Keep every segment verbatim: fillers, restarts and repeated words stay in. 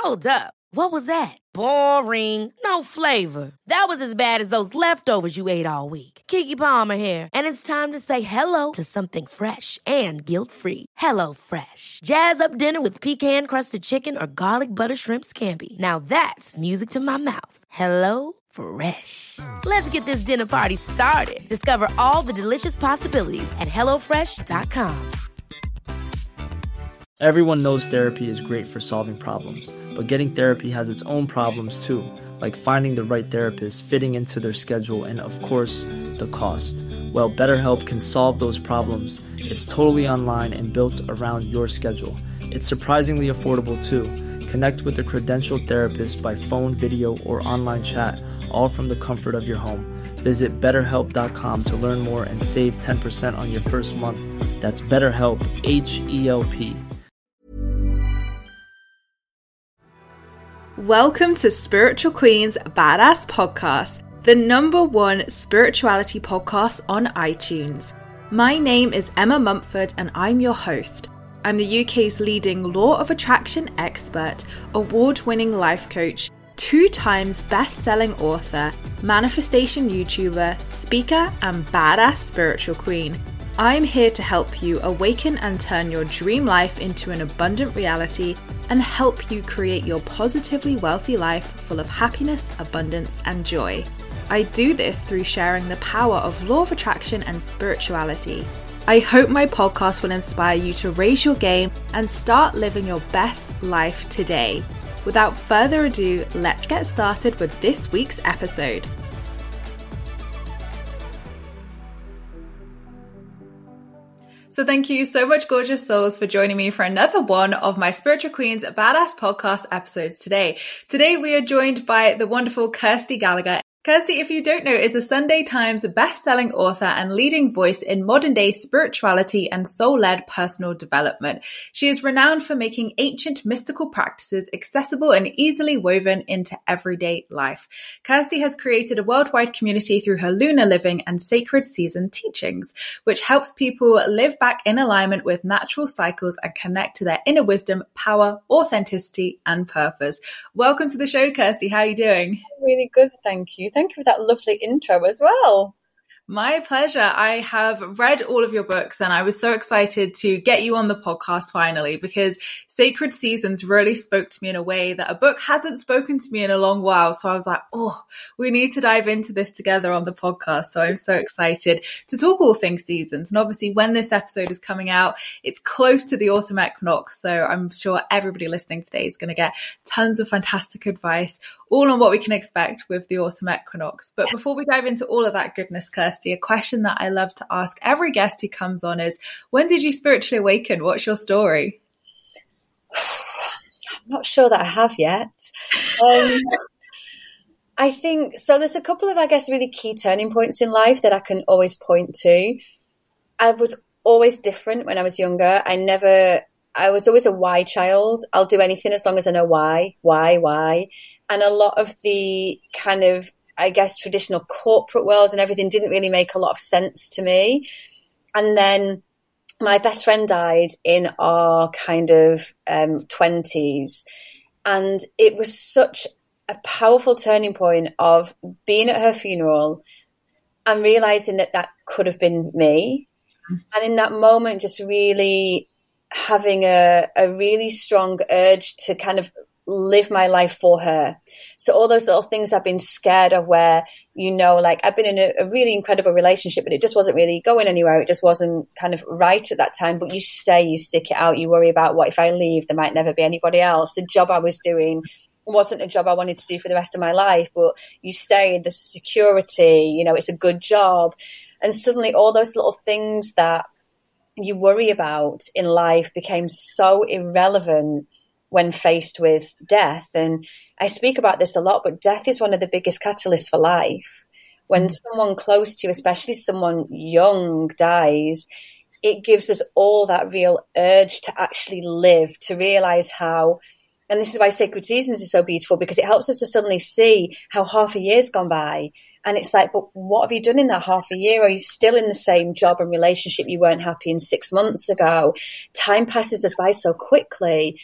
Hold up. What was that? Boring. No flavor. That was as bad as those leftovers you ate all week. Keke Palmer here, and it's time to say hello to something fresh and guilt-free. Hello Fresh. Jazz up dinner with pecan-crusted chicken or garlic butter shrimp scampi. Now that's music to my mouth. Hello Fresh. Let's get this dinner party started. Discover all the delicious possibilities at hello fresh dot com. Everyone knows therapy is great for solving problems, but getting therapy has its own problems too, like finding the right therapist, fitting into their schedule, and of course, the cost. Well, BetterHelp can solve those problems. It's totally online and built around your schedule. It's surprisingly affordable too. Connect with a credentialed therapist by phone, video, or online chat, all from the comfort of your home. Visit better help dot com to learn more and save ten percent on your first month. That's BetterHelp, H E L P. Welcome to Spiritual Queen's Badass Podcast, the number one spirituality podcast on iTunes. My name is Emma Mumford and I'm your host. I'm the U K's leading law of attraction expert, award-winning life coach, two times best-selling author, manifestation YouTuber, speaker, and badass spiritual queen. I'm here to help you awaken and turn your dream life into an abundant reality and help you create your positively wealthy life full of happiness, abundance, and joy. I do this through sharing the power of law of attraction and spirituality. I hope my podcast will inspire you to raise your game and start living your best life today. Without further ado, let's get started with this week's episode. So thank you so much, gorgeous souls, for joining me for another one of my Spiritual Queens Badass Podcast episodes today. Today we are joined by the wonderful Kirsty Gallagher. Kirsty, if you don't know, is a Sunday Times best-selling author and leading voice in modern-day spirituality and soul-led personal development. She is renowned for making ancient mystical practices accessible and easily woven into everyday life. Kirsty has created a worldwide community through her lunar living and sacred season teachings, which helps people live back in alignment with natural cycles and connect to their inner wisdom, power, authenticity, and purpose. Welcome to the show, Kirsty. How are you doing? Really good, thank you. Thank you for that lovely intro as well. My pleasure. I have read all of your books and I was so excited to get you on the podcast finally, because Sacred Seasons really spoke to me in a way that a book hasn't spoken to me in a long while. So I was like, oh, we need to dive into this together on the podcast. So I'm so excited to talk all things seasons. And obviously when this episode is coming out, it's close to the autumn equinox. So I'm sure everybody listening today is going to get tons of fantastic advice, all on what we can expect with the autumn equinox. But before we dive into all of that goodness, Kirsty, a question that I love to ask every guest who comes on is, when did you spiritually awaken? What's your story? I'm not sure that I have yet. Um, I think, so there's a couple of, I guess, really key turning points in life that I can always point to. I was always different when I was younger. I never, I was always a why child. I'll do anything as long as I know why, why, why. And a lot of the kind of, I guess, traditional corporate world and everything didn't really make a lot of sense to me. And then my best friend died in our kind of um, twenties. And it was such a powerful turning point of being at her funeral and realizing that that could have been me. Mm-hmm. And in that moment, just really having a, a really strong urge to kind of live my life for her. So all those little things I've been scared of, where, you know, like I've been in a, a really incredible relationship, but it just wasn't really going anywhere. It just wasn't kind of right at that time, but you stay, you stick it out. You worry about, what if I leave? There might never be anybody else. The job I was doing wasn't a job I wanted to do for the rest of my life, but you stay, the security, you know, it's a good job. And suddenly all those little things that you worry about in life became so irrelevant when faced with death. And I speak about this a lot, but death is one of the biggest catalysts for life. When mm. someone close to you, especially someone young, dies, it gives us all that real urge to actually live, to realize how, and this is why Sacred Seasons is so beautiful, because it helps us to suddenly see how half a year's gone by. And it's like, but what have you done in that half a year? Are you still in the same job and relationship you weren't happy in six months ago? Time passes us by so quickly.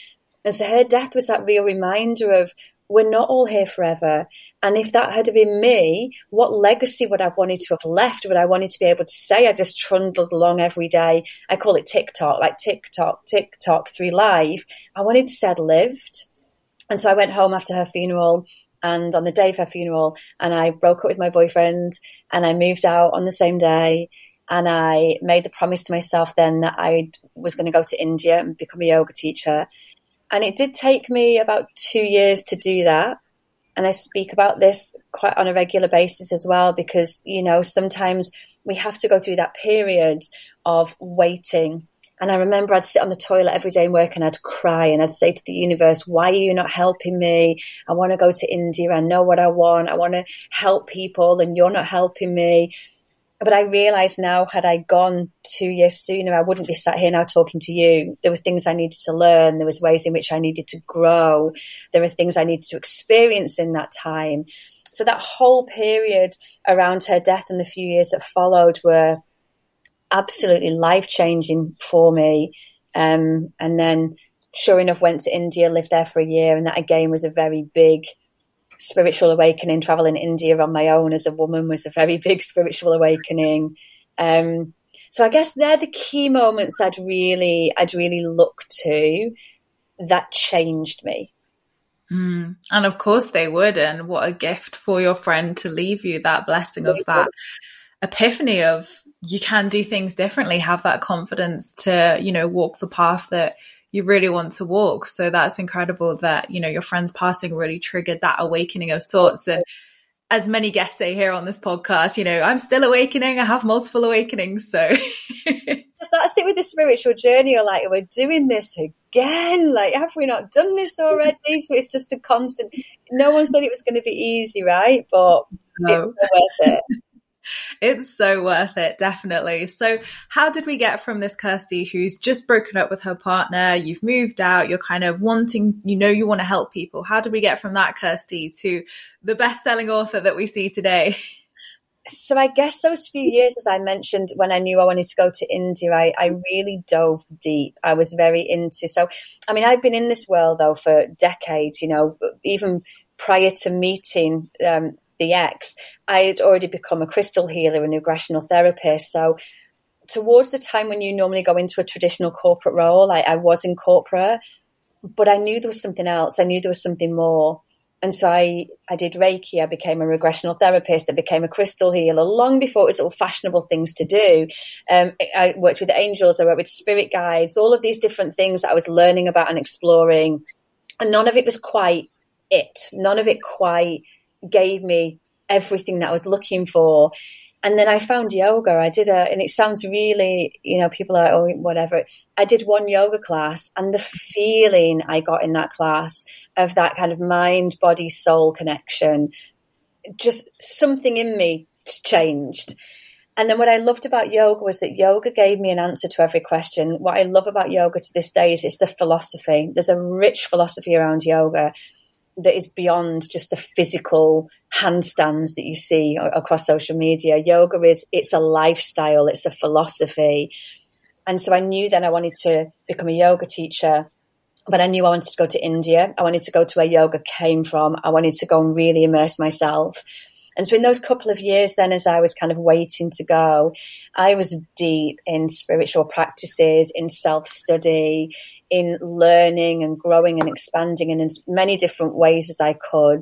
And so her death was that real reminder of, we're not all here forever. And if that had been me, what legacy would I have wanted to have left? Would I wanted to be able to say I just trundled along every day? I call it TikTok, like TikTok, TikTok through life. I wanted to say I'd lived. And so I went home after her funeral, and on the day of her funeral, and I broke up with my boyfriend, and I moved out on the same day. And I made the promise to myself then that I was going to go to India and become a yoga teacher. And it did take me about two years to do that. And I speak about this quite on a regular basis as well, because, you know, sometimes we have to go through that period of waiting. And I remember I'd sit on the toilet every day and work, and I'd cry, and I'd say to the universe, why are you not helping me? I want to go to India. I know what I want. I want to help people, and you're not helping me. But I realise now, had I gone two years sooner, I wouldn't be sat here now talking to you. There were things I needed to learn. There was ways in which I needed to grow. There were things I needed to experience in that time. So that whole period around her death and the few years that followed were absolutely life-changing for me. Um, and then, sure enough, went to India, lived there for a year. And that, again, was a very big spiritual awakening. Traveling India on my own as a woman was a very big spiritual awakening. Um, so I guess they're the key moments I'd really, I'd really look to that changed me. Mm. And of course they would. And what a gift for your friend to leave you that blessing of that epiphany of you can do things differently, have that confidence to, you know, walk the path that you really want to walk. So that's incredible that, you know, your friend's passing really triggered that awakening of sorts. And as many guests say here on this podcast, you know, I'm still awakening. I have multiple awakenings. So that's it with the spiritual journey. Or like, we're doing this again. Like, have we not done this already? So it's just a constant. No one said it was going to be easy, right? But no. It's worth it. It's so worth it, definitely. So how did we get from this Kirsty who's just broken up with her partner, you've moved out, you're kind of wanting, you know, you want to help people. How did we get from that Kirsty to the best-selling author that we see today? So I guess those few years, as I mentioned, when I knew I wanted to go to India, I, I really dove deep. I was very into, so, I mean, I've been in this world though for decades, you know, even prior to meeting um the ex, I had already become a crystal healer and a regressional therapist. So towards the time when you normally go into a traditional corporate role, I, I was in corporate, but I knew there was something else. I knew there was something more. And so I, I did Reiki. I became a regressional therapist. I became a crystal healer long before it was all fashionable things to do. Um, I worked with angels. I worked with spirit guides, all of these different things that I was learning about and exploring. And none of it was quite it. None of it quite gave me everything that I was looking for. And then I found yoga. I did a, and it sounds really, you know, people are like, oh, whatever. I did one yoga class, and the feeling I got in that class of that kind of mind, body, soul connection, just something in me changed. And then what I loved about yoga was that yoga gave me an answer to every question. What I love about yoga to this day is it's the philosophy. There's a rich philosophy around yoga that is beyond just the physical handstands that you see across social media. Yoga is, it's a lifestyle, it's a philosophy. And so I knew then I wanted to become a yoga teacher, but I knew I wanted to go to India. I wanted to go to where yoga came from. I wanted to go and really immerse myself. And so in those couple of years then, as I was kind of waiting to go, I was deep in spiritual practices, in self-study, in learning and growing and expanding in as many different ways as I could.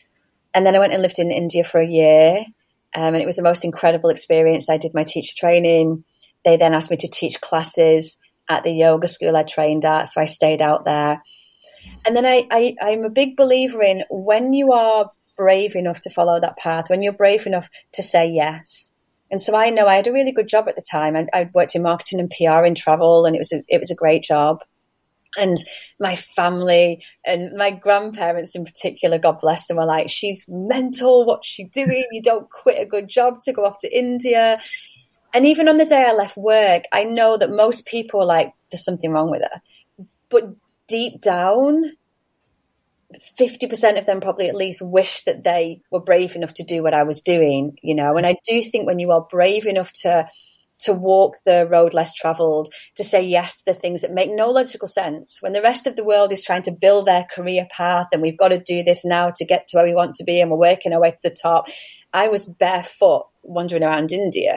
And then I went and lived in India for a year. Um, and it was the most incredible experience. I did my teacher training. They then asked me to teach classes at the yoga school I trained at. So I stayed out there. And then I, I, I'm a big believer in when you are brave enough to follow that path, when you're brave enough to say yes. And so I know I had a really good job at the time. I, I worked in marketing and P R in travel, and it was a, it was a great job. And my family and my grandparents in particular, God bless them, were like, she's mental. What's she doing? You don't quit a good job to go off to India. And even on the day I left work, I know that most people were like, there's something wrong with her. But deep down, fifty percent of them probably at least wish that they were brave enough to do what I was doing, you know. And I do think when you are brave enough to to walk the road less traveled, to say yes to the things that make no logical sense. When the rest of the world is trying to build their career path and we've got to do this now to get to where we want to be and we're working our way to the top, I was barefoot wandering around India.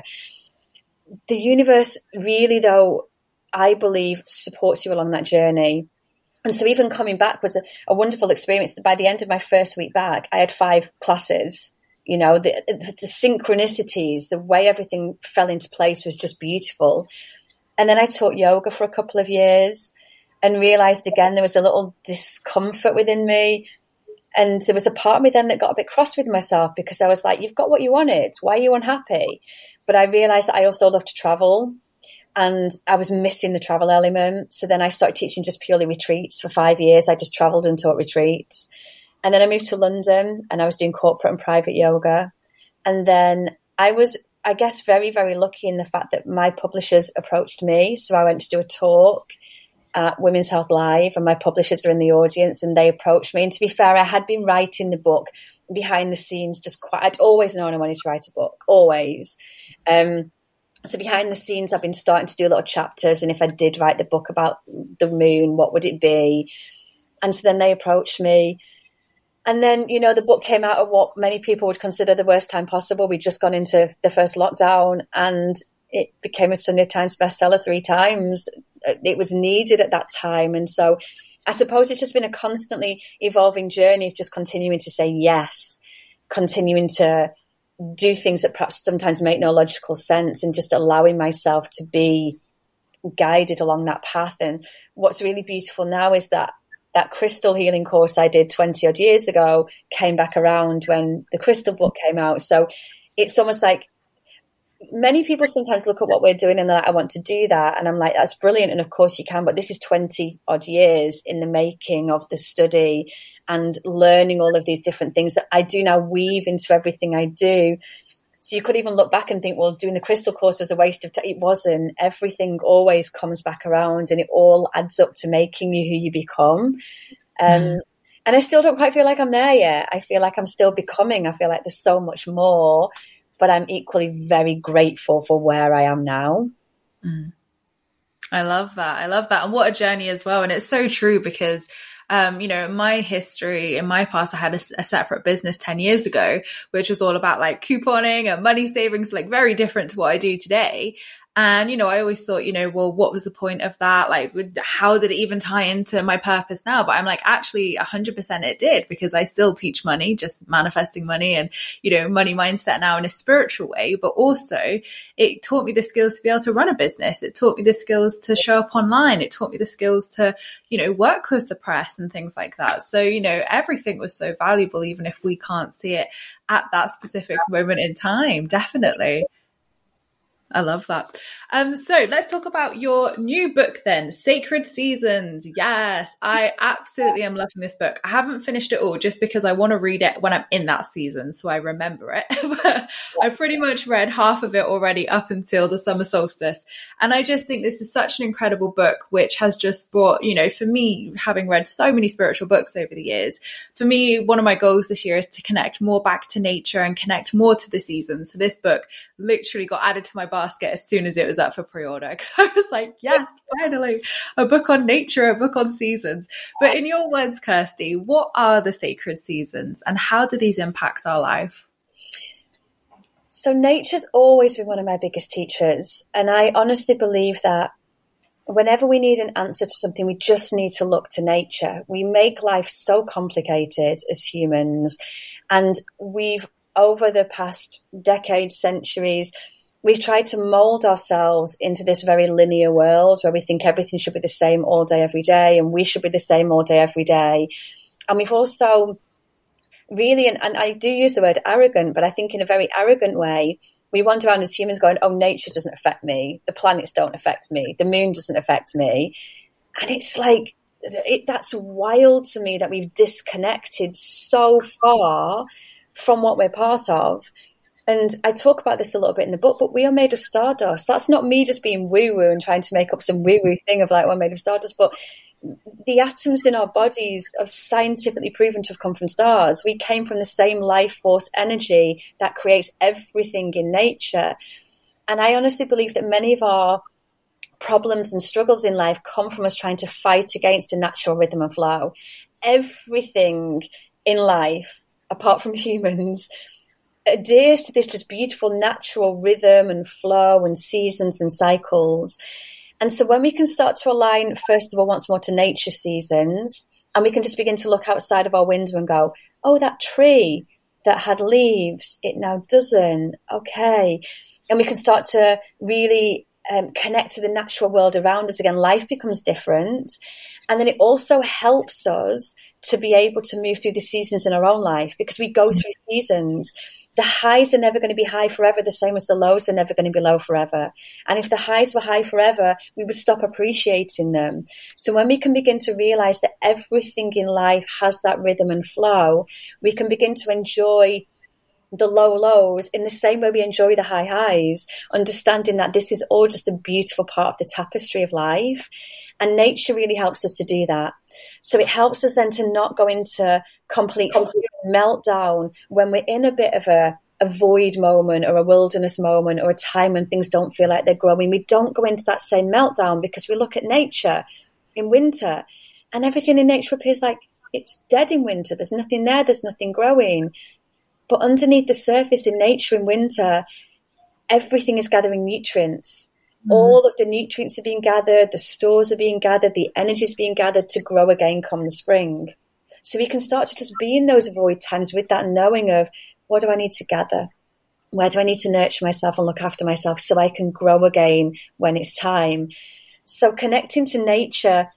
The universe really, though, I believe, supports you along that journey. And so even coming back was a, a wonderful experience. By the end of my first week back, I had five classes. You know, the, the synchronicities, the way everything fell into place was just beautiful. And then I taught yoga for a couple of years and realized again there was a little discomfort within me. And there was a part of me then that got a bit cross with myself because I was like, you've got what you wanted. Why are you unhappy? But I realized that I also love to travel and I was missing the travel element. So then I started teaching just purely retreats for five years. I just traveled and taught retreats. And then I moved to London and I was doing corporate and private yoga. And then I was, I guess, very, very lucky in the fact that my publishers approached me. So I went to do a talk at Women's Health Live and my publishers are in the audience and they approached me. And to be fair, I had been writing the book behind the scenes, just quite, I'd always known I wanted to write a book, always. Um, so behind the scenes, I've been starting to do little chapters. And if I did write the book about the moon, what would it be? And so then they approached me. And then, you know, the book came out of what many people would consider the worst time possible. We'd just gone into the first lockdown and it became a Sunday Times bestseller three times. It was needed at that time. And so I suppose it's just been a constantly evolving journey of just continuing to say yes, continuing to do things that perhaps sometimes make no logical sense and just allowing myself to be guided along that path. And what's really beautiful now is that that crystal healing course I did twenty odd years ago came back around when the crystal book came out. So it's almost like many people sometimes look at what we're doing and they're like, I want to do that. And I'm like, that's brilliant. And of course you can, but this is twenty odd years in the making of the study and learning all of these different things that I do now weave into everything I do. So you could even look back and think, well, doing the crystal course was a waste of time. It wasn't. Everything always comes back around and it all adds up to making you who you become. Um, mm. And I still don't quite feel like I'm there yet. I feel like I'm still becoming. I feel like there's so much more, but I'm equally very grateful for where I am now. Mm. I love that. I love that. And what a journey as well. And it's so true because Um, you know, in my history, in my past, I had a, a separate business ten years ago, which was all about like couponing and money savings, like very different to what I do today. And, you know, I always thought, you know, well, what was the point of that? Like, how did it even tie into my purpose now? But I'm like, actually, one hundred percent it did, because I still teach money, just manifesting money and, you know, money mindset now in a spiritual way. But also it taught me the skills to be able to run a business. It taught me the skills to show up online. It taught me the skills to, you know, work with the press and things like that. So, you know, everything was so valuable, even if we can't see it at that specific moment in time. Definitely. I love that. Um, so let's talk about your new book then, Sacred Seasons. Yes, I absolutely am loving this book. I haven't finished it all just because I want to read it when I'm in that season so I remember it. But I've pretty much read half of it already up until the summer solstice. And I just think this is such an incredible book, which has just brought, you know, for me, having read so many spiritual books over the years, for me, one of my goals this year is to connect more back to nature and connect more to the seasons. So this book literally got added to my basket as soon as it was up for pre-order, because I was like, yes, finally, a book on nature, a book on seasons. But in your words, Kirsty, what are the sacred seasons and how do these impact our life? So nature's always been one of my biggest teachers. And I honestly believe that whenever we need an answer to something, we just need to look to nature. We make life so complicated as humans. And we've, over the past decades, centuries, we've tried to mold ourselves into this very linear world where we think everything should be the same all day, every day, and we should be the same all day, every day. And we've also really, and, and I do use the word arrogant, but I think in a very arrogant way, we wander around as humans going, oh, nature doesn't affect me. The planets don't affect me. The moon doesn't affect me. And it's like, it, that's wild to me that we've disconnected so far from what we're part of. And I talk about this a little bit in the book, but we are made of stardust. That's not me just being woo-woo and trying to make up some woo-woo thing of like, we're made of stardust, but the atoms in our bodies are scientifically proven to have come from stars. We came from the same life force energy that creates everything in nature. And I honestly believe that many of our problems and struggles in life come from us trying to fight against a natural rhythm and flow. Everything in life, apart from humans, adheres to this just beautiful natural rhythm and flow and seasons and cycles. And so when we can start to align, first of all, once more to nature seasons, and we can just begin to look outside of our window and go, oh, that tree that had leaves, it now doesn't. Okay. And we can start to really um, connect to the natural world around us again. Life becomes different. And then it also helps us to be able to move through the seasons in our own life, because we go through seasons. The highs are never going to be high forever, the same as the lows are never going to be low forever. And if the highs were high forever, we would stop appreciating them. So when we can begin to realize that everything in life has that rhythm and flow, we can begin to enjoy the low lows in the same way we enjoy the high highs, understanding that this is all just a beautiful part of the tapestry of life. And nature really helps us to do that. So it helps us then to not go into complete meltdown when we're in a bit of a, a void moment or a wilderness moment or a time when things don't feel like they're growing. We don't go into that same meltdown, because we look at nature in winter and everything in nature appears like it's dead in winter. There's nothing there. There's nothing growing. But underneath the surface in nature in winter, everything is gathering nutrients. Mm. All of the nutrients are being gathered, the stores are being gathered, the energy is being gathered to grow again come the spring. So we can start to just be in those void times with that knowing of, what do I need to gather? Where do I need to nurture myself and look after myself so I can grow again when it's time? So connecting to nature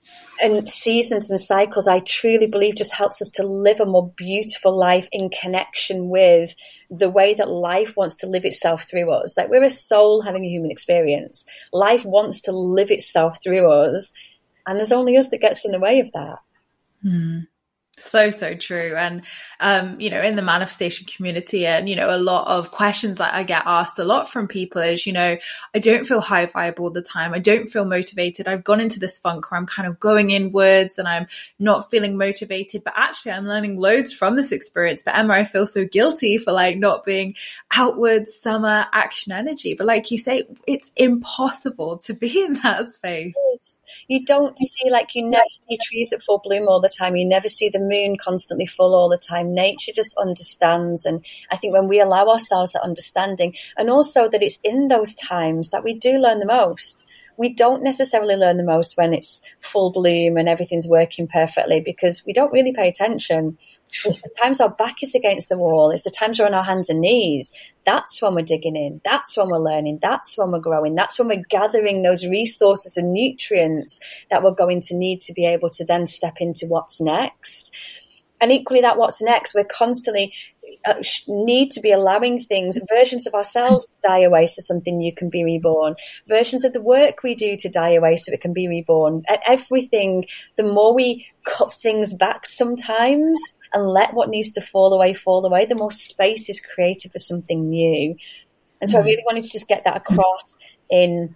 and seasons and cycles, I truly believe just helps us to live a more beautiful life in connection with the way that life wants to live itself through us. Like, we're a soul having a human experience. Life wants to live itself through us, and there's only us that gets in the way of that. Hmm. So, so true. And, um, you know, in the manifestation community, and, you know, a lot of questions that I get asked a lot from people is, you know, I don't feel high vibe all the time. I don't feel motivated. I've gone into this funk where I'm kind of going inwards and I'm not feeling motivated, but actually I'm learning loads from this experience. But Emma, I feel so guilty for like not being outwards summer action energy. But like you say, it's impossible to be in that space. You don't see, like, you never see trees at full bloom all the time. You never see the moon constantly full all the time. Nature just understands. And I think when we allow ourselves that understanding, and also that it's in those times that we do learn the most. We don't necessarily learn the most when it's full bloom and everything's working perfectly, because we don't really pay attention. It's the times our back is against the wall. It's the times we're on our hands and knees. That's when we're digging in. That's when we're learning. That's when we're growing. That's when we're gathering those resources and nutrients that we're going to need to be able to then step into what's next. And equally, that what's next, we're constantly uh, need to be allowing things, versions of ourselves to die away so something new can be reborn, versions of the work we do to die away so it can be reborn. At everything, the more we cut things back sometimes and let what needs to fall away fall away, the more space is created for something new. And so mm. I really wanted to just get that across in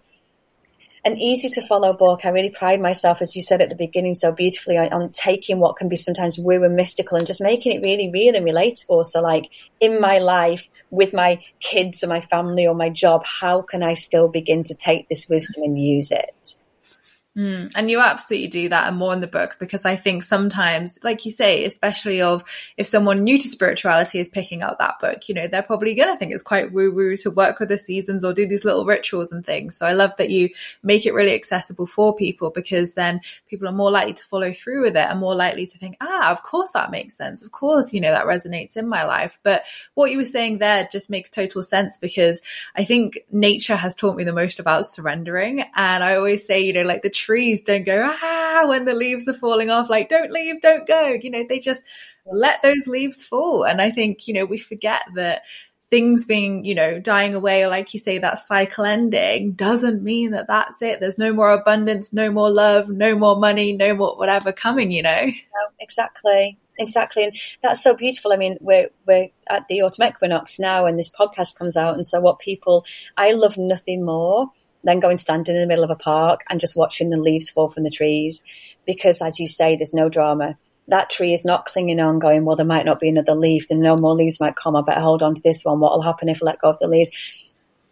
an easy to follow book. I really pride myself, as you said at the beginning so beautifully, on, on taking what can be sometimes woo and mystical and just making it really real and relatable. So like, in my life, with my kids or my family or my job, how can I still begin to take this wisdom and use it? Mm, and you absolutely do that, and more in the book, because I think sometimes, like you say, especially of if someone new to spirituality is picking up that book, you know, they're probably going to think it's quite woo-woo to work with the seasons or do these little rituals and things. So I love that you make it really accessible for people, because then people are more likely to follow through with it and more likely to think, ah, of course that makes sense. Of course, you know, that resonates in my life. But what you were saying there just makes total sense, because I think nature has taught me the most about surrendering. And I always say, you know, like the trees don't go, ah, when the leaves are falling off, like, don't leave, don't go. You know, they just let those leaves fall. And I think, you know, we forget that things being, you know, dying away, or like you say, that cycle ending doesn't mean that that's it. There's no more abundance, no more love, no more money, no more whatever coming, you know? No, exactly. Exactly. And that's so beautiful. I mean, we're, we're at the autumn equinox now, and this podcast comes out. And so what people, I love nothing more than going standing in the middle of a park and just watching the leaves fall from the trees, because, as you say, there's no drama. That tree is not clinging on going, well, there might not be another leaf, then no more leaves might come, I better hold on to this one, what will happen if I let go of the leaves?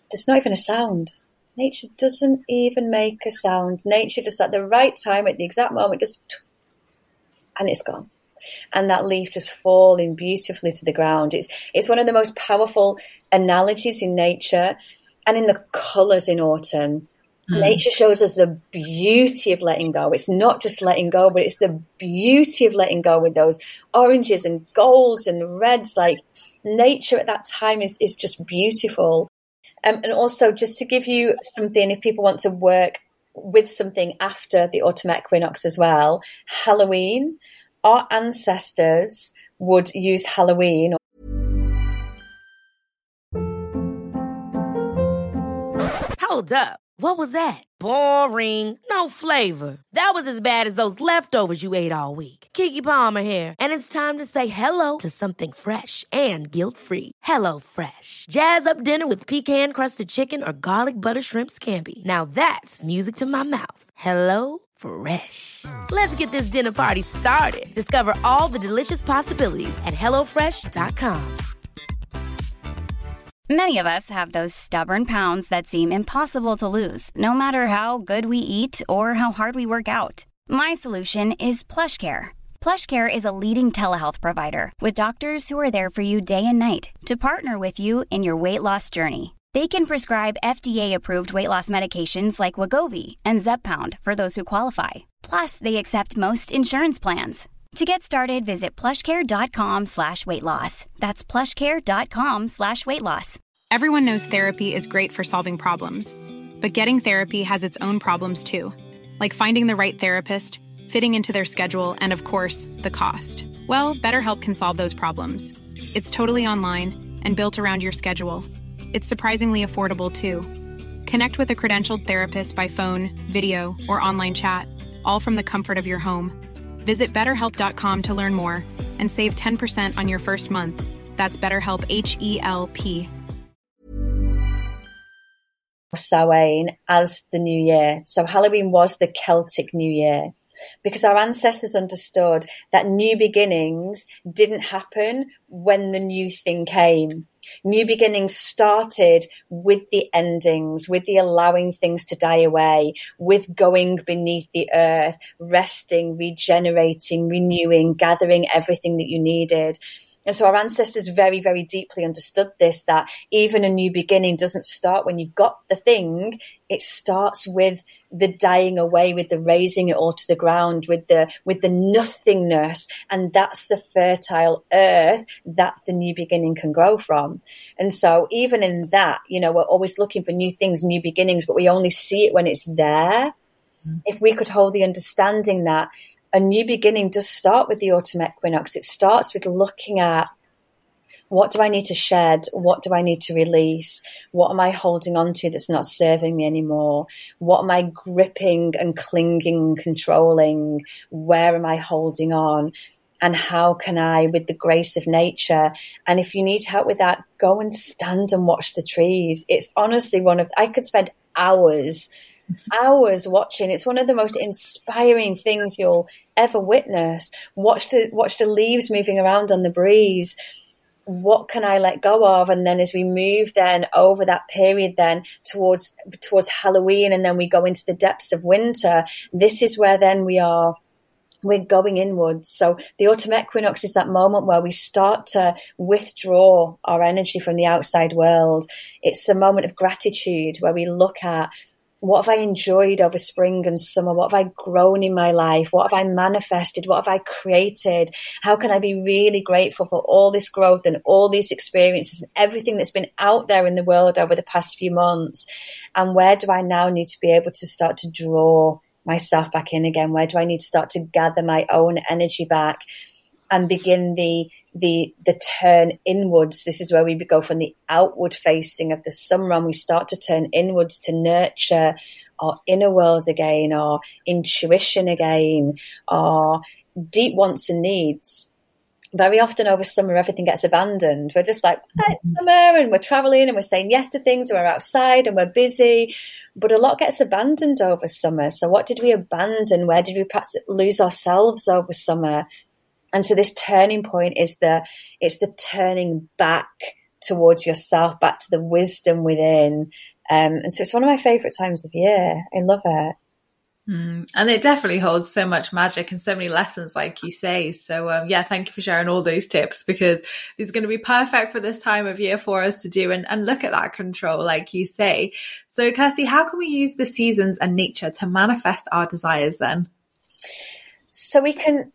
there's not even a sound. Nature doesn't even make a sound. Nature just at the right time, at the exact moment, just, and it's gone. And that leaf just falling beautifully to the ground. It's it's one of the most powerful analogies in nature and in the colours in autumn. Mm. Nature shows us the beauty of letting go. It's not just letting go, but it's the beauty of letting go with those oranges and golds and reds. Like nature at that time is, is just beautiful. Um, and also just to give you something, if people want to work with something after the autumn equinox as well, Halloween, our ancestors would use Halloween. Hold up. What was that? Boring. No flavor. That was as bad as those leftovers you ate all week. Keke Palmer here, and it's time to say hello to something fresh and guilt-free. Hello Fresh. Jazz up dinner with pecan-crusted chicken or garlic butter shrimp scampi. Now that's music to my mouth. Hello Fresh. Let's get this dinner party started. Discover all the delicious possibilities at hello fresh dot com. Many of us have those stubborn pounds that seem impossible to lose, no matter how good we eat or how hard we work out. My solution is PlushCare. PlushCare is a leading telehealth provider with doctors who are there for you day and night to partner with you in your weight loss journey. They can prescribe F D A-approved weight loss medications like Wegovy and Zepbound for those who qualify. Plus, they accept most insurance plans. To get started, visit plushcare.com slash weight loss. That's plushcare.com slash weight loss. Everyone knows therapy is great for solving problems, but getting therapy has its own problems too, like finding the right therapist, fitting into their schedule, and of course, the cost. Well, BetterHelp can solve those problems. It's totally online and built around your schedule. It's surprisingly affordable too. Connect with a credentialed therapist by phone, video, or online chat, all from the comfort of your home. Visit better help dot com to learn more and save ten percent on your first month. That's BetterHelp, H E L P. Samhain as the new year. So Halloween was the Celtic New Year because our ancestors understood that new beginnings didn't happen when the new thing came. New beginnings started with the endings, with the allowing things to die away, with going beneath the earth, resting, regenerating, renewing, gathering everything that you needed. And so our ancestors very, very deeply understood this, that even a new beginning doesn't start when you've got the thing. It starts with the dying away, with the raising it all to the ground, with the with the nothingness. And that's the fertile earth that the new beginning can grow from. And so even in that, you know, we're always looking for new things, new beginnings, but we only see it when it's there. Mm. If we could hold the understanding that a new beginning does start with the autumn equinox. It starts with looking at, what do I need to shed? What do I need to release? What am I holding on to that's not serving me anymore? What am I gripping and clinging and controlling? Where am I holding on? And how can I, with the grace of nature, and if you need help with that, go and stand and watch the trees. It's honestly one of, I could spend hours hours watching. It's one of the most inspiring things you'll ever witness. Watch the watch the leaves moving around on the breeze. What can I let go of? And then as we move then over that period then towards towards Halloween, and then we go into the depths of winter, this is where then we are we're going inwards. So the autumn equinox is that moment where we start to withdraw our energy from the outside world. It's a moment of gratitude where we look at, what have I enjoyed over spring and summer? What have I grown in my life? What have I manifested? What have I created? How can I be really grateful for all this growth and all these experiences and everything that's been out there in the world over the past few months? And where do I now need to be able to start to draw myself back in again? Where do I need to start to gather my own energy back and begin the the the turn inwards? This is where we go from the outward facing of the summer and we start to turn inwards to nurture our inner world again, our intuition again, our deep wants and needs. Very often over summer, everything gets abandoned. We're just like, oh, it's summer, and we're traveling and we're saying yes to things, and we're outside and we're busy. But a lot gets abandoned over summer. So what did we abandon? Where did we perhaps lose ourselves over summer? And so this turning point is the, it's the turning back towards yourself, back to the wisdom within. Um, and so it's one of my favourite times of year. I love it. Mm, and it definitely holds so much magic and so many lessons, like you say. So um, yeah, thank you for sharing all those tips, because these are going to be perfect for this time of year for us to do and, and look at that control, like you say. So Kirsty, how can we use the seasons and nature to manifest our desires then? So we can,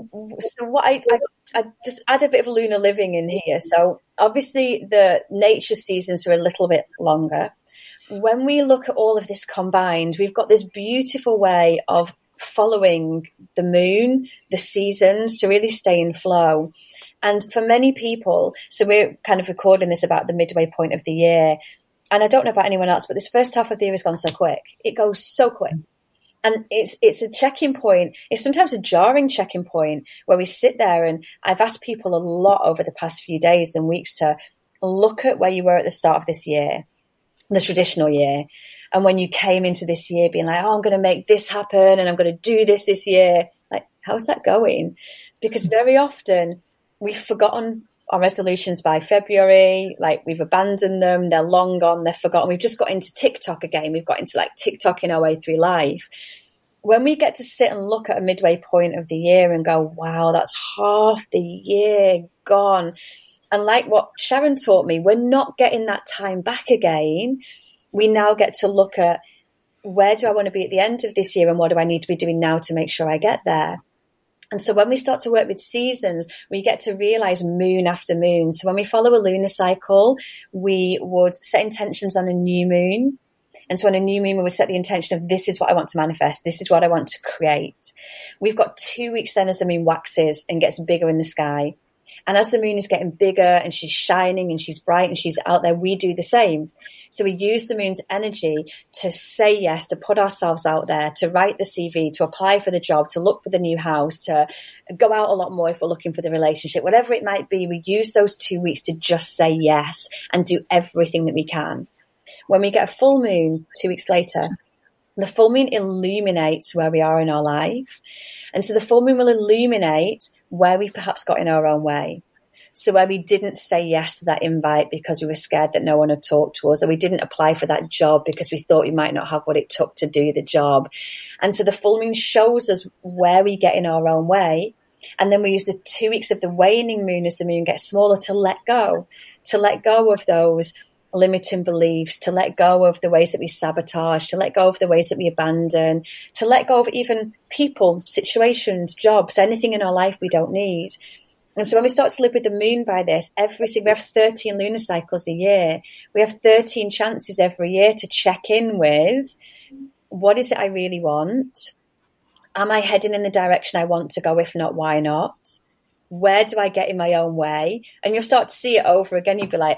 so what I, I, I just add a bit of lunar living in here. So obviously the nature seasons are a little bit longer. When we look at all of this combined, we've got this beautiful way of following the moon, the seasons, to really stay in flow. And for many people, so we're kind of recording this about the midway point of the year. And I don't know about anyone else, but this first half of the year has gone so quick. It goes so quick. And it's it's a check-in point. It's sometimes a jarring check-in point where we sit there, and I've asked people a lot over the past few days and weeks to look at where you were at the start of this year, the traditional year, and when you came into this year being like, oh, I'm going to make this happen and I'm going to do this this year. Like, how's that going? Because very often we've forgotten our resolutions by February, like we've abandoned them, they're long gone, they're forgotten. We've just got into TikTok again. We've got into like TikToking our way through life. When we get to sit and look at a midway point of the year and go, wow, that's half the year gone. And like what Sharon taught me, we're not getting that time back again. We now get to look at, where do I want to be at the end of this year and what do I need to be doing now to make sure I get there? And so when we start to work with seasons, we get to realize moon after moon. So when we follow a lunar cycle, we would set intentions on a new moon. And so on a new moon, we would set the intention of, this is what I want to manifest. This is what I want to create. We've got two weeks then as the moon waxes and gets bigger in the sky. And as the moon is getting bigger and she's shining and she's bright and she's out there, we do the same. So we use the moon's energy to say yes, to put ourselves out there, to write the C V, to apply for the job, to look for the new house, to go out a lot more if we're looking for the relationship, whatever it might be. We use those two weeks to just say yes and do everything that we can. When we get a full moon two weeks later, the full moon illuminates where we are in our life. And so the full moon will illuminate where we've perhaps got in our own way. So where we didn't say yes to that invite because we were scared that no one had talked to us, or we didn't apply for that job because we thought we might not have what it took to do the job. And so the full moon shows us where we get in our own way. And then we use the two weeks of the waning moon as the moon gets smaller to let go, to let go of those limiting beliefs, to let go of the ways that we sabotage, to let go of the ways that we abandon, to let go of even people, situations, jobs, anything in our life we don't need. And so when we start to live with the moon by this, every single, we have thirteen lunar cycles a year. We have thirteen chances every year to check in with, what is it I really want? Am I heading in the direction I want to go? If not, why not? Where do I get in my own way? And you'll start to see it over again. You'll be like,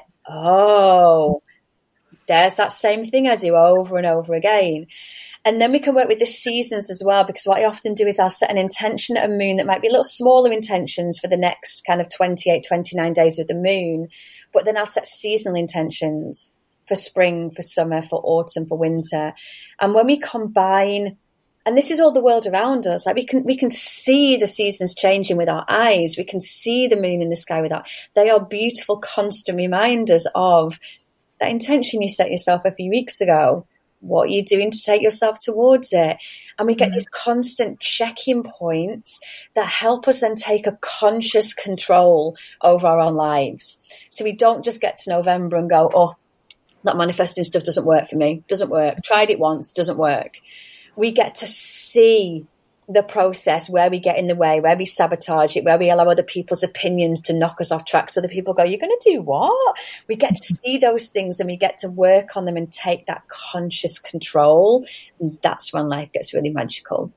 oh, there's that same thing I do over and over again. And then we can work with the seasons as well, because what I often do is I'll set an intention at a moon that might be a little smaller intentions for the next kind of twenty-eight, twenty-nine days with the moon. But then I'll set seasonal intentions for spring, for summer, for autumn, for winter. And when we combine, and this is all the world around us, like we can we can see the seasons changing with our eyes. We can see the moon in the sky with our, they are beautiful, constant reminders of that intention you set yourself a few weeks ago. What are you doing to take yourself towards it? And we get mm-hmm. these constant check-in points that help us then take a conscious control over our own lives. So we don't just get to November and go, oh, that manifesting stuff doesn't work for me. Doesn't work. Tried it once, doesn't work. We get to see the process, where we get in the way, where we sabotage it, where we allow other people's opinions to knock us off track. So the people go, you're going to do what? We get to see those things and we get to work on them and take that conscious control. And that's when life gets really magical.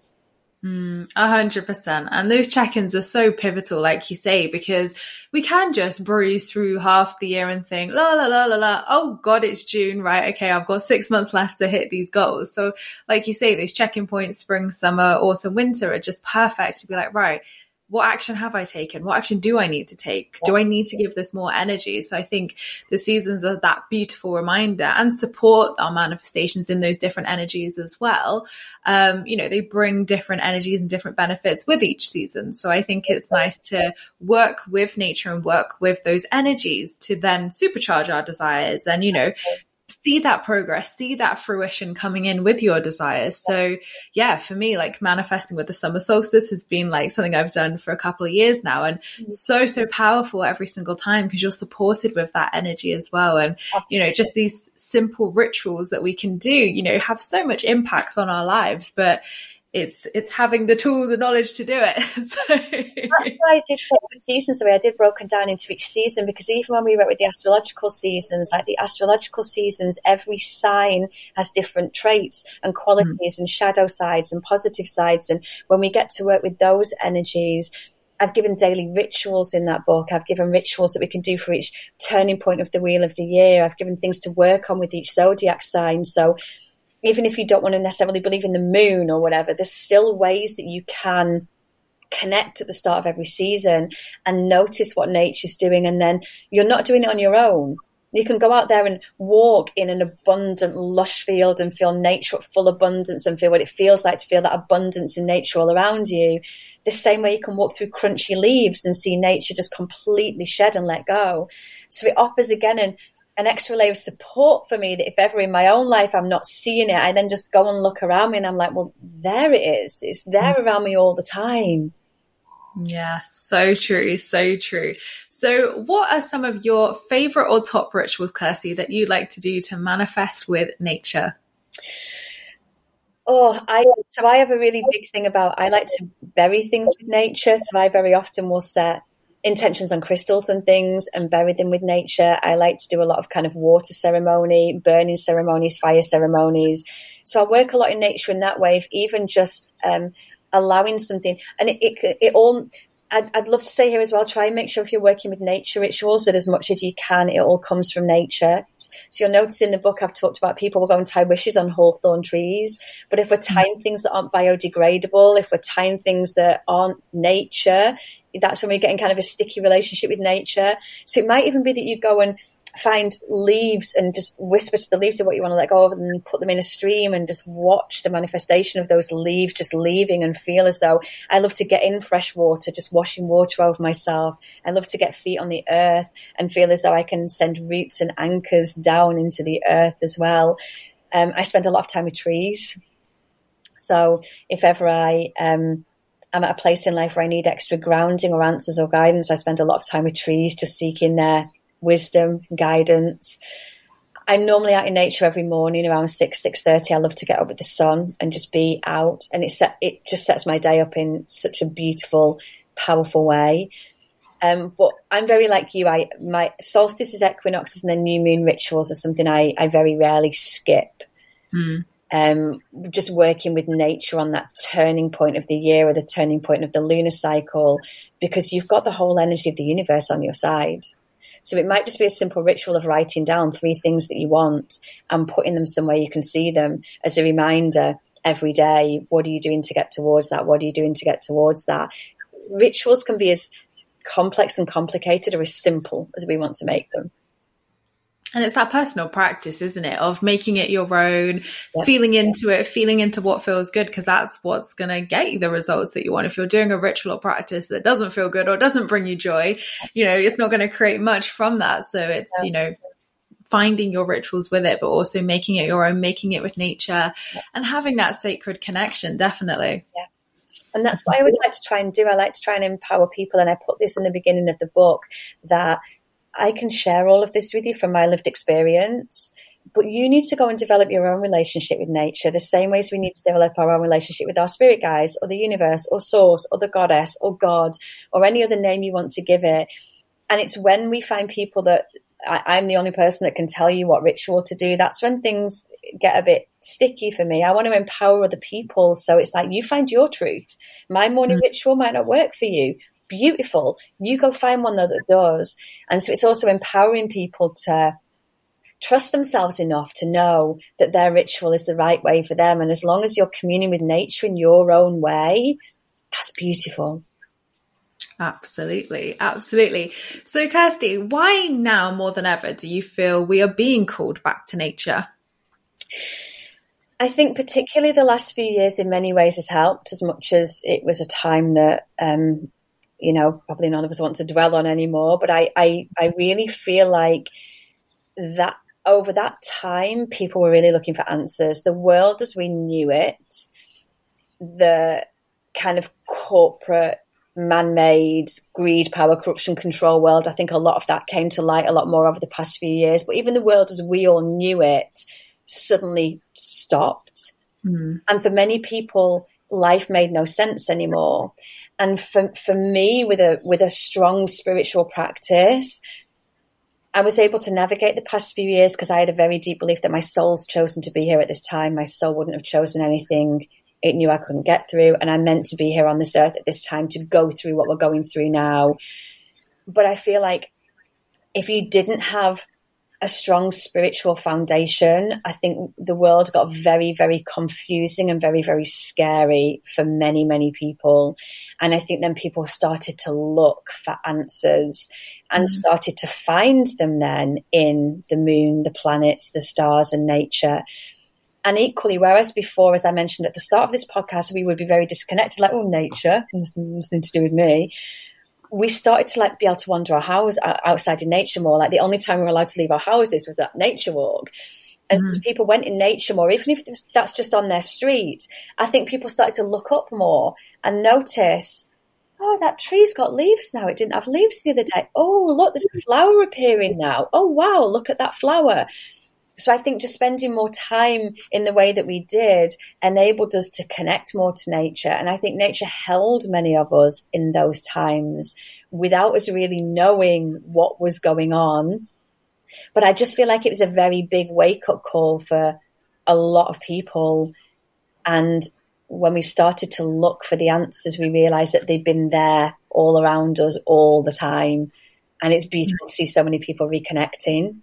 A hundred percent. And those check-ins are so pivotal, like you say, because we can just breeze through half the year and think, la, la, la, la, la, oh God, it's June, right? Okay, I've got six months left to hit these goals. So like you say, those check-in points, spring, summer, autumn, winter are just perfect to be like, right, what action have I taken? What action do I need to take? Do I need to give this more energy? So I think the seasons are that beautiful reminder and support our manifestations in those different energies as well. Um, you know, they bring different energies and different benefits with each season. So I think it's nice to work with nature and work with those energies to then supercharge our desires and, you know, see that progress, see that fruition coming in with your desires. So yeah, for me, like manifesting with the summer solstice has been like something I've done for a couple of years now, and so, so powerful every single time because you're supported with that energy as well. And, you know, just these simple rituals that we can do, you know, have so much impact on our lives, but it's it's having the tools and knowledge to do it. So. That's why I did say the seasons the way I did broken down into each season, because even when we went with the astrological seasons, like the astrological seasons, every sign has different traits and qualities mm. and shadow sides and positive sides. And when we get to work with those energies, I've given daily rituals in that book. I've given rituals that we can do for each turning point of the wheel of the year. I've given things to work on with each zodiac sign. So even if you don't want to necessarily believe in the moon or whatever, there's still ways that you can connect at the start of every season and notice what nature's doing. And then you're not doing it on your own. You can go out there and walk in an abundant, lush field and feel nature at full abundance and feel what it feels like to feel that abundance in nature all around you. The same way you can walk through crunchy leaves and see nature just completely shed and let go. So it offers again an an extra layer of support for me that if ever in my own life I'm not seeing it, I then just go and look around me and I'm like, well, there it is. It's there around me all the time. Yeah, so true, so true. So what are some of your favorite or top rituals, Kirsty, that you like to do to manifest with nature? Oh, I so I have a really big thing about, I like to bury things with nature. So I very often will set intentions on crystals and things and bury them with nature. I like to do a lot of kind of water ceremony, burning ceremonies, fire ceremonies. So I work a lot in nature in that way, even just um, allowing something. And it, it, it all, I'd, I'd love to say here as well, try and make sure if you're working with nature rituals that as much as you can, it all comes from nature. So you'll notice in the book I've talked about people will go and tie wishes on hawthorn trees. But if we're tying things that aren't biodegradable, if we're tying things that aren't nature, that's when we're getting kind of a sticky relationship with nature. So it might even be that you go and find leaves and just whisper to the leaves of what you want to let go of and put them in a stream and just watch the manifestation of those leaves just leaving and feel as though I love to get in fresh water, just washing water over myself. I love to get feet on the earth and feel as though I can send roots and anchors down into the earth as well. Um, I spend a lot of time with trees. So if ever I... Um, I'm at a place in life where I need extra grounding or answers or guidance, I spend a lot of time with trees, just seeking their wisdom, guidance. I'm normally out in nature every morning around six, six thirty. I love to get up with the sun and just be out. And it set, it just sets my day up in such a beautiful, powerful way. Um, but I'm very like you. I my solstices, equinoxes, and then new moon rituals are something I, I very rarely skip. Mm. Um, just working with nature on that turning point of the year or the turning point of the lunar cycle, because you've got the whole energy of the universe on your side. So it might just be a simple ritual of writing down three things that you want and putting them somewhere you can see them as a reminder every day. What are you doing to get towards that? What are you doing to get towards that? Rituals can be as complex and complicated or as simple as we want to make them. And it's that personal practice, isn't it? Of making it your own, yeah. feeling into it, feeling into what feels good, because that's what's going to get you the results that you want. If you're doing a ritual or practice that doesn't feel good or doesn't bring you joy, you know, it's not going to create much from that. So it's, yeah. you know, finding your rituals with it, but also making it your own, making it with nature yeah. and having that sacred connection, definitely. Yeah. And that's what I always like to try and do. I like to try and empower people. And I put this in the beginning of the book that I can share all of this with you from my lived experience, but you need to go and develop your own relationship with nature the same ways we need to develop our own relationship with our spirit guides or the universe or source or the goddess or God or any other name you want to give it. And it's when we find people that I, I'm the only person that can tell you what ritual to do, that's when things get a bit sticky for me. I want to empower other people. So it's like, you find your truth. My morning mm. ritual might not work for you. Beautiful. You go find one that does. And so it's also empowering people to trust themselves enough to know that their ritual is the right way for them. And as long as you're communing with nature in your own way, that's beautiful. Absolutely. Absolutely. So Kirsty, why now more than ever do you feel we are being called back to nature? I think particularly the last few years in many ways has helped, as much as it was a time that, um, you know, probably none of us want to dwell on anymore. But I, I, I really feel like that over that time, people were really looking for answers. The world as we knew it, the kind of corporate, man-made greed, power, corruption, control world, I think a lot of that came to light a lot more over the past few years. But even the world as we all knew it suddenly stopped. Mm. And for many people, life made no sense anymore. And for for me, with a with a strong spiritual practice, I was able to navigate the past few years because I had a very deep belief that my soul's chosen to be here at this time. My soul wouldn't have chosen anything it knew I couldn't get through. And I'm meant to be here on this earth at this time to go through what we're going through now. But I feel like if you didn't have a strong spiritual foundation, I think the world got very, very confusing and very, very scary for many, many people. And I think then people started to look for answers and mm. started to find them then in the moon, the planets, the stars and nature. And equally, whereas before, as I mentioned at the start of this podcast, we would be very disconnected, like, oh, nature, nothing to do with me. We started to like be able to wander our house outside in nature more. Like the only time we were allowed to leave our houses was that nature walk. And mm. so people went in nature more, even if that's just on their street. I think people started to look up more and notice, oh, that tree's got leaves now. It didn't have leaves the other day. Oh, look, there's a flower appearing now. Oh, wow, look at that flower. So I think just spending more time in the way that we did enabled us to connect more to nature. And I think nature held many of us in those times without us really knowing what was going on. But I just feel like it was a very big wake-up call for a lot of people. And when we started to look for the answers, we realized that they'd been there all around us all the time. And it's beautiful to see so many people reconnecting.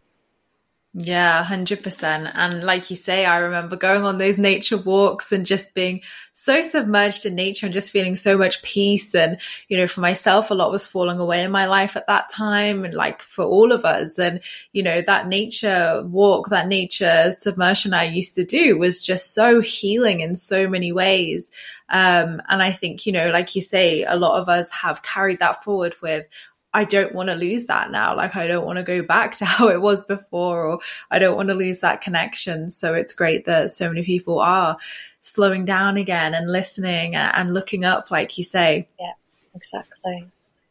Yeah, one hundred percent. And like you say, I remember going on those nature walks and just being so submerged in nature and just feeling so much peace. And, you know, for myself, a lot was falling away in my life at that time, and like for all of us. And, you know, that nature walk, that nature submersion I used to do was just so healing in so many ways. Um, and I think, you know, like you say, a lot of us have carried that forward with, I don't want to lose that now. Like, I don't want to go back to how it was before, or I don't want to lose that connection. So it's great that so many people are slowing down again and listening and looking up, like you say. Yeah, exactly.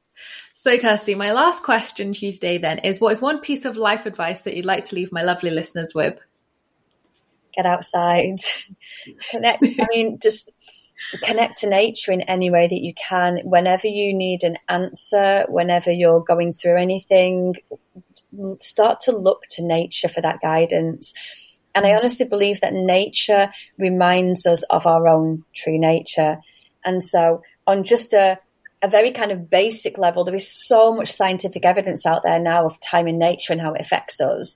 So Kirsty, my last question to you today then is, what is one piece of life advice that you'd like to leave my lovely listeners with? Get outside. Connect. I mean, just connect to nature in any way that you can. Whenever you need an answer, whenever you're going through anything, start to look to nature for that guidance. And I honestly believe that nature reminds us of our own true nature. And so on just a, a very kind of basic level, there is so much scientific evidence out there now of time in nature and how it affects us.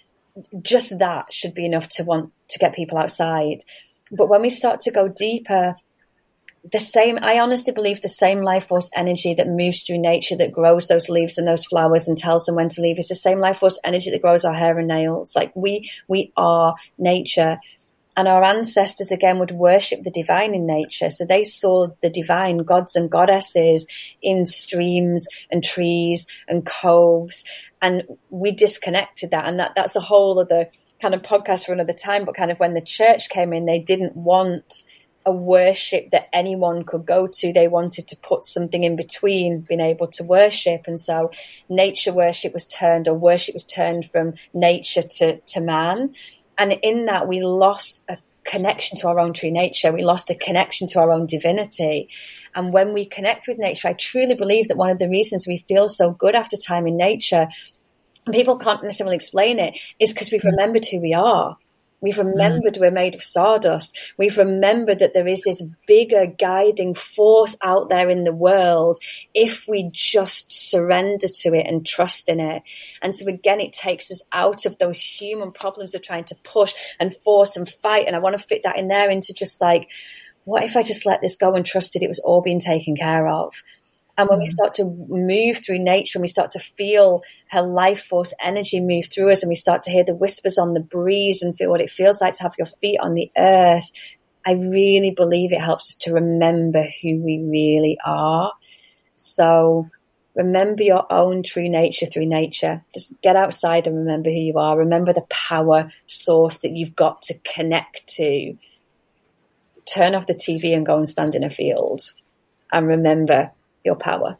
Just that should be enough to want to get people outside. But when we start to go deeper, the same, I honestly believe the same life force energy that moves through nature, that grows those leaves and those flowers and tells them when to leave, is the same life force energy that grows our hair and nails. Like we, we are nature. And our ancestors, again, would worship the divine in nature. So they saw the divine gods and goddesses in streams and trees and coves. And we disconnected that. And that, that's a whole other kind of podcast for another time. But kind of when the church came in, they didn't want a worship that anyone could go to. They wanted to put something in between being able to worship. And so nature worship was turned, or worship was turned from nature to, to man. And in that, we lost a connection to our own true nature. We lost a connection to our own divinity. And when we connect with nature, I truly believe that one of the reasons we feel so good after time in nature, and people can't necessarily explain it, is because we've remembered who we are. We've remembered mm. we're made of stardust. We've remembered that there is this bigger guiding force out there in the world if we just surrender to it and trust in it. And so again, it takes us out of those human problems of trying to push and force and fight. And I want to fit that in there into just like, what if I just let this go and trusted it was all being taken care of? And when we start to move through nature and we start to feel her life force energy move through us, and we start to hear the whispers on the breeze and feel what it feels like to have your feet on the earth, I really believe it helps to remember who we really are. So remember your own true nature through nature. Just get outside and remember who you are. Remember the power source that you've got to connect to. Turn off the T V and go and stand in a field and remember your power.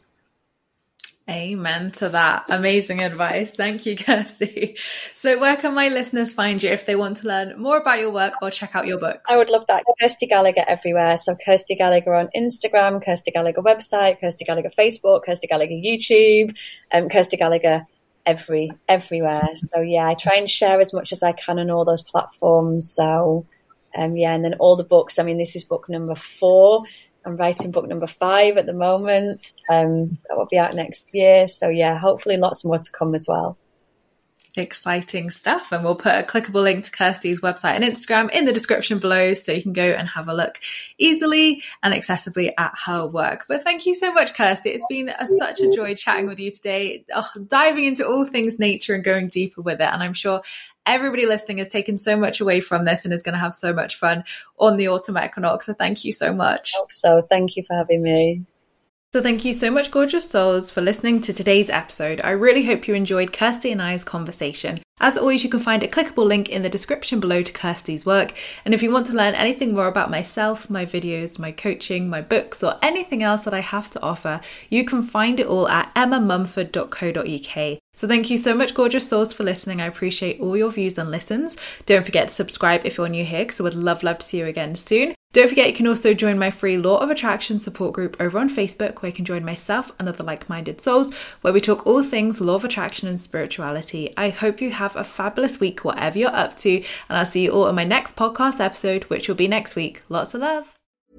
Amen to that. Amazing advice. Thank you, Kirsty. So where can my listeners find you if they want to learn more about your work or check out your books? I would love that. Kirsty Gallagher everywhere. So Kirsty Gallagher on Instagram, Kirsty Gallagher website, Kirsty Gallagher Facebook, Kirsty Gallagher YouTube, um, Kirsty Gallagher every everywhere. So yeah, I try and share as much as I can on all those platforms. So um, yeah, and then all the books. I mean, this is book number four. I'm writing book number five at the moment. Um, that will be out next year. So yeah, hopefully lots more to come as well. Exciting stuff. And we'll put a clickable link to Kirsty's website and Instagram in the description below, so you can go and have a look easily and accessibly at her work. But thank you so much, Kirsty. It's been a, such a joy chatting with you today, oh, diving into all things nature and going deeper with it. And I'm sure everybody listening has taken so much away from this and is going to have so much fun on the autumn equinox. So thank you so much. I hope so. Thank you for having me. So thank you so much, gorgeous souls, for listening to today's episode. I really hope you enjoyed Kirsty and I's conversation. As always, you can find a clickable link in the description below to Kirsty's work. And if you want to learn anything more about myself, my videos, my coaching, my books, or anything else that I have to offer, you can find it all at emma mumford dot co dot uk. So thank you so much, gorgeous souls, for listening. I appreciate all your views and listens. Don't forget to subscribe if you're new here, because I would love, love to see you again soon. Don't forget you can also join my free Law of Attraction support group over on Facebook, where you can join myself and other like-minded souls, where we talk all things Law of Attraction and spirituality. I hope you have a fabulous week, whatever you're up to, and I'll see you all in my next podcast episode, which will be next week. Lots of love.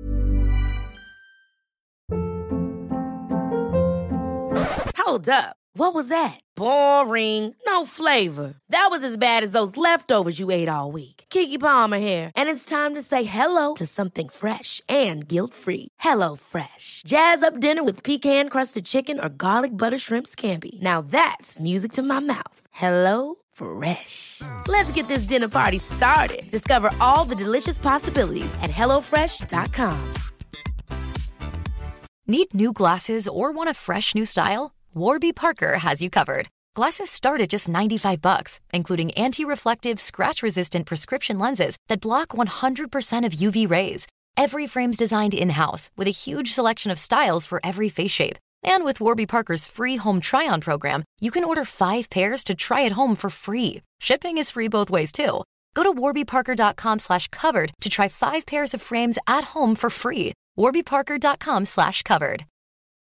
Hold up. What was that? Boring. No flavor. That was as bad as those leftovers you ate all week. Keke Palmer here, and it's time to say hello to something fresh and guilt-free. Hello Fresh. Jazz up dinner with pecan-crusted chicken or garlic butter shrimp scampi. Now that's music to my mouth. Hello Fresh. Let's get this dinner party started. Discover all the delicious possibilities at hello fresh dot com. Need new glasses or want a fresh new style? Warby Parker has you covered. Glasses start at just ninety-five bucks, including anti-reflective, scratch-resistant prescription lenses that block one hundred percent of U V rays. Every frame's designed in-house with a huge selection of styles for every face shape. And with Warby Parker's free home try-on program, you can order five pairs to try at home for free. Shipping is free both ways, too. Go to warby parker dot com slash covered to try five pairs of frames at home for free. warby parker dot com slash covered.